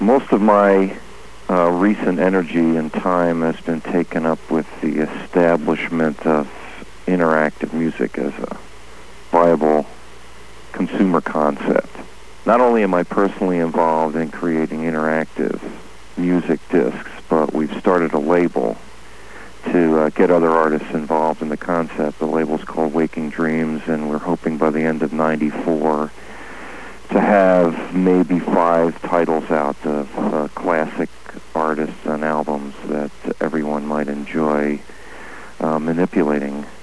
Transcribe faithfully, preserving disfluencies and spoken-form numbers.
Most of my uh, recent energy and time has been taken up with the establishment of interactive music as a viable consumer concept. Not only am I personally involved in creating interactive music discs, but we've started a label to uh, get other artists involved in the concept. The label's called Waking Dreams, and we're hoping by the end of ninety-four to have maybe five titles out of uh, classic artists and albums that everyone might enjoy uh, manipulating.